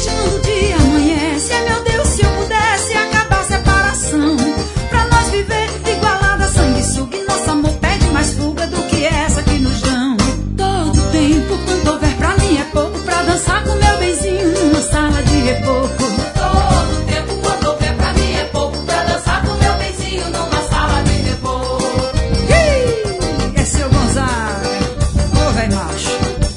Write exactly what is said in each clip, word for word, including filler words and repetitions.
triste quando o dia amanhece. Ai meu Deus, se eu pudesse acabar a separação, pra nós viver igualada, sanguessuga, e nosso amor pede mais fuga do que essa que nos dão. Todo tempo, quanto houver pra mim é pouco, pra dançar com meu benzinho numa sala de reboco. Todo tempo, quando houver pra mim é pouco, pra dançar com meu benzinho numa sala de reboco. Ih, é seu Gonzaga, ô véi macho.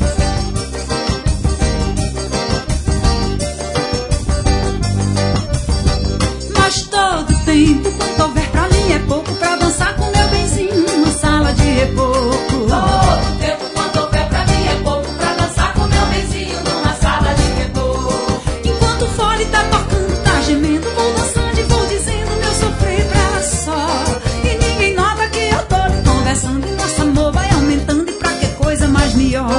Mas todo tempo, quanto houver pra mim é pouco, pra dançar com meu benzinho numa sala de reboco. Todo tempo, quando houver pra mim é pouco, pra dançar com meu benzinho numa sala de reboco. Enquanto o fole tá tocando, tá gemendo, vou dançando e vou dizendo meu sofrer pra ela só. E ninguém nota que eu tô lhe conversando, e nosso amor vai aumentando, e pra que coisa mais melhor.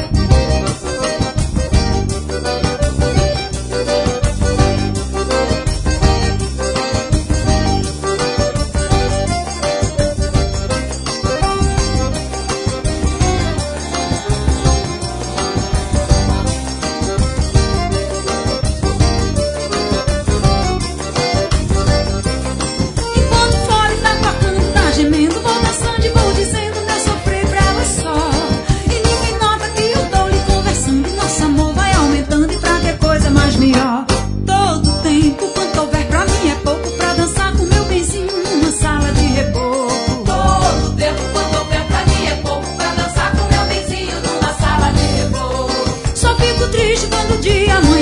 Enquanto o fole tá tocando, tá gemendo, vou dançando e vou dizendo meu sofrer pra ela só. E ninguém nota que eu tô lhe conversando, e nosso amor vai aumentando, e pra que coisa mais melhor. Todo tempo, quanto houver pra mim é pouco, pra dançar com meu benzinho numa sala de reboco. Todo tempo, quando houver pra mim é pouco, pra dançar com meu benzinho numa sala de reboco. Só fico triste quando o dia amanhece.